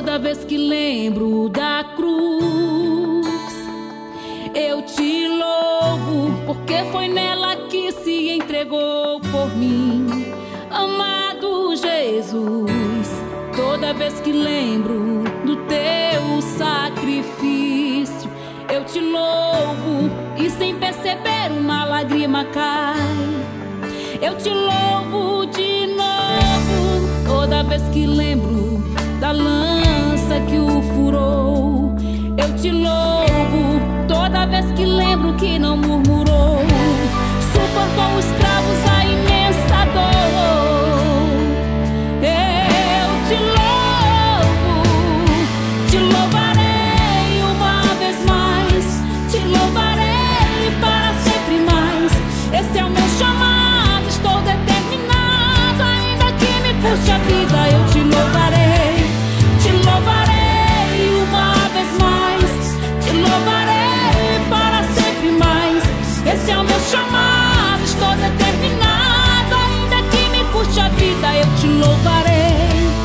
Toda vez que lembro da cruz, eu te louvo, porque foi nela que se entregou por mim, amado Jesus. Toda vez que lembro do teu sacrifício, eu te louvo e sem perceber uma lágrima cai. Eu te louvo de novo. Toda vez que lembro da lança que o furou, eu te louvo. Toda vez que lembro que não murmurou, suportou os cravos a imensa dor. Eu te louvo, te louvarei uma vez mais, te louvarei para sempre mais. Esse é o meu chamado, estou determinado, ainda que me custe a vida, eu te louvarei. Te louvarei uma vez mais, te louvarei para sempre mais. Esse é o meu chamado, estou determinado, ainda que me custe a vida, eu te louvarei.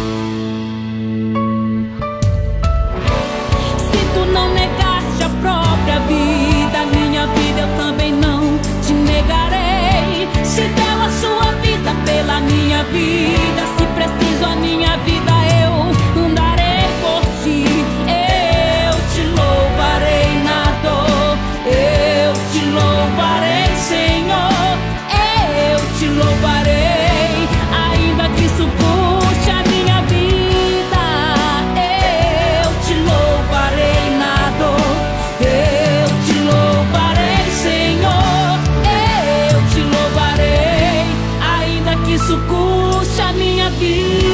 Se tu não negaste a própria vida, minha vida eu também não te negarei. Se deu a sua vida pela minha vida, se preciso a minha vida eu andarei por ti. Eu te louvarei na dor, eu te louvarei, Senhor. Eu te louvarei, ainda que isso custe a minha vida. Eu te louvarei na dor, eu te louvarei, Senhor. Eu te louvarei, ainda que isso custe a minha vida.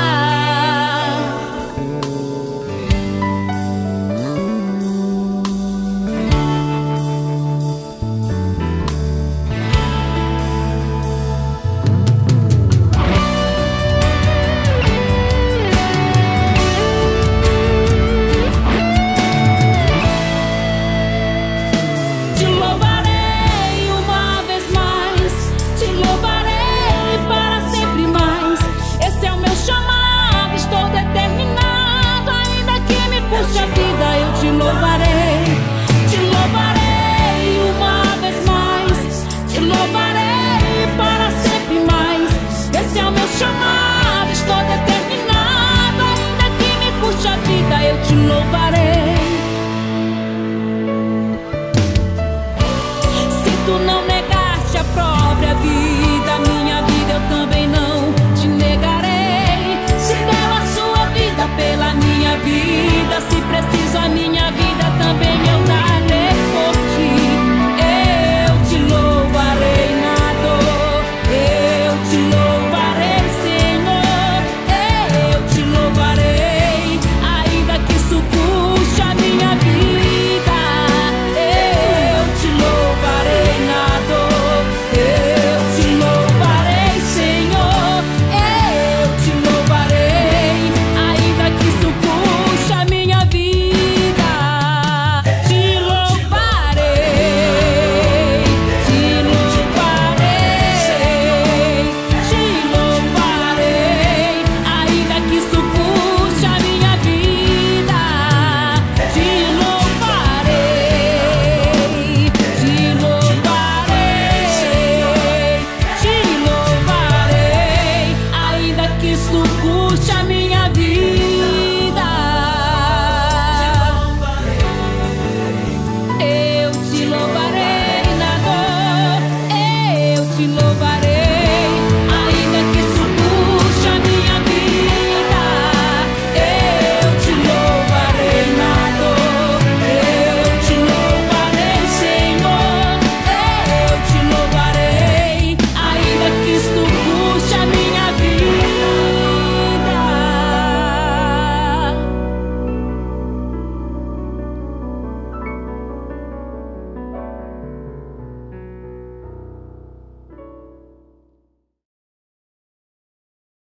Te louvarei uma vez mais, te louvarei para sempre mais. Esse é o meu chamado, estou determinado, ainda que me custe a vida, eu te louvarei. Te louvarei uma vez mais, te louvarei para sempre mais. Esse é o meu chamado.